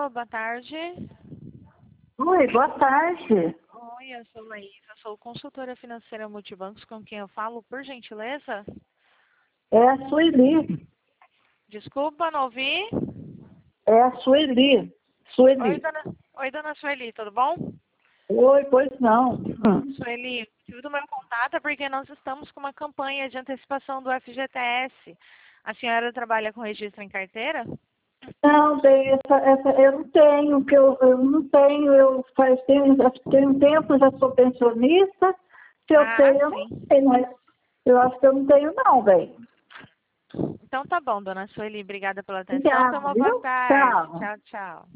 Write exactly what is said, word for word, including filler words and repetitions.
Alô, boa tarde. Oi, boa tarde. Oi, eu sou Laísa, sou consultora financeira Multibancos, com quem eu falo, por gentileza? É a Sueli. Desculpa, não ouvi. É a Sueli. Oi, Sueli. dona, Oi, dona Sueli, tudo bom? Oi, pois não. Hum. Sueli, o motivo do meu contato é porque nós estamos com uma campanha de antecipação do F G T S. A senhora trabalha com registro em carteira? Não, bem, essa, essa, eu não tenho, que eu, eu não tenho, eu faz tenho, tenho um tempo, já sou pensionista. Se eu Ah, tenho, eu não sim. tenho, mas eu acho que eu não tenho não, bem. Então tá bom, dona Sueli, obrigada pela atenção. Tenha Obrigada, uma boa viu? tarde. Tchau. Tchau, tchau.